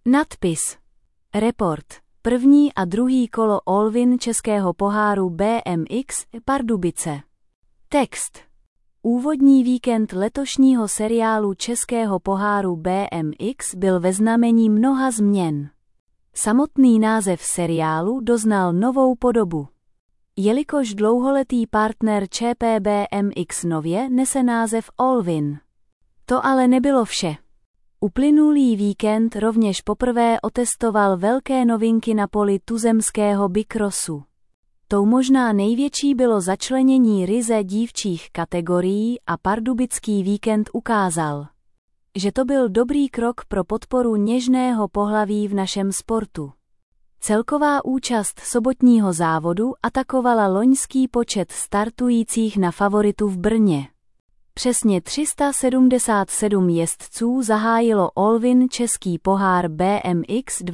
Nadpis. Report. První a druhý kolo All-Win českého poháru BMX Pardubice. Text. Úvodní víkend letošního seriálu českého poháru BMX byl ve znamení mnoha změn. Samotný název seriálu doznal novou podobu. Jelikož dlouholetý partner ČPBMX nově nese název All-Win. To ale nebylo vše. Uplynulý víkend rovněž poprvé otestoval velké novinky na poli tuzemského bikrosu. Tou možná největší bylo začlenění ryze dívčích kategorií a pardubický víkend ukázal, že to byl dobrý krok pro podporu něžného pohlaví v našem sportu. Celková účast sobotního závodu atakovala loňský počet startujících na favoritu v Brně. Přesně 377 jezdců zahájilo All-Win český pohár BMX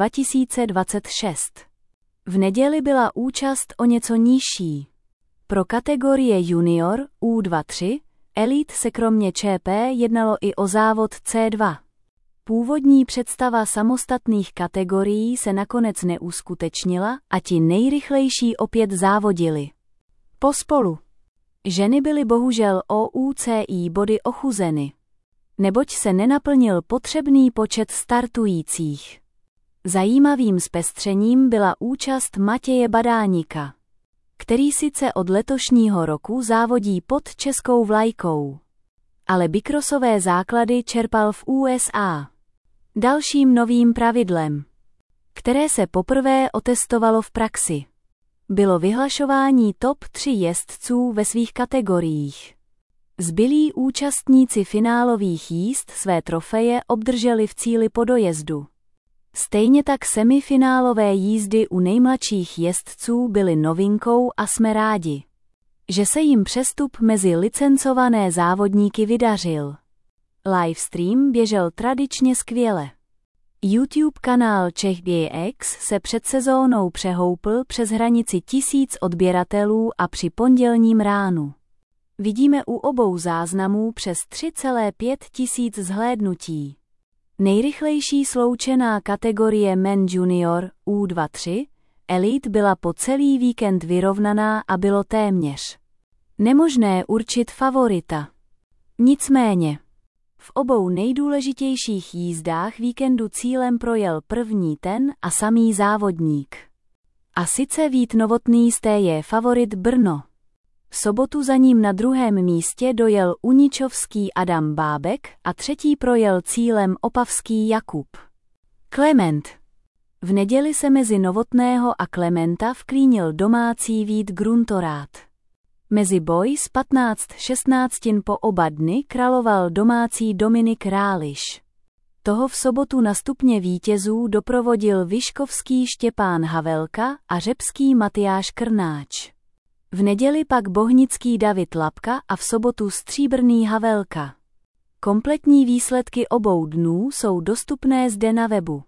2026. V neděli byla účast o něco nižší. Pro kategorie junior U23 Elite se kromě ČP jednalo i o závod C2. Původní představa samostatných kategorií se nakonec neuskutečnila a ti nejrychlejší opět závodili pospolu. Ženy byly bohužel o UCI body ochuzeny, neboť se nenaplnil potřebný počet startujících. Zajímavým zpestřením byla účast Matěje Badáníka, který sice od letošního roku závodí pod českou vlajkou, ale bikrosové základy čerpal v USA. Dalším novým pravidlem, které se poprvé otestovalo v praxi, bylo vyhlašování top 3 jezdců ve svých kategoriích. Zbylí účastníci finálových jízd své trofeje obdrželi v cíli po dojezdu. Stejně tak semifinálové jízdy u nejmladších jezdců byly novinkou a jsme rádi, že se jim přestup mezi licencované závodníky vydařil. Livestream běžel tradičně skvěle. YouTube kanál CzechBX se před sezónou přehoupl přes hranici 1000 odběratelů a při pondělním ránu vidíme u obou záznamů přes 3,5 tisíc zhlédnutí. Nejrychlejší sloučená kategorie Men Junior U23 Elite byla po celý víkend vyrovnaná a bylo téměř nemožné určit favorita. Nicméně v obou nejdůležitějších jízdách víkendu cílem projel první ten a samý závodník. A sice Vít Novotný je favorit Brno. V sobotu za ním na druhém místě dojel uničovský Adam Bábek a třetí projel cílem opavský Jakub Klement. V neděli se mezi Novotného a Klementa vklínil domácí Vít Gruntorát. Mezi boys 15-16 po oba dny královal domácí Dominik Ráliš. Toho v sobotu na stupně vítězů doprovodil vyškovský Štěpán Havelka a řepský Matyáš Krnáč. V neděli pak bohnický David Lapka a v sobotu stříbrný Havelka. Kompletní výsledky obou dnů jsou dostupné zde na webu.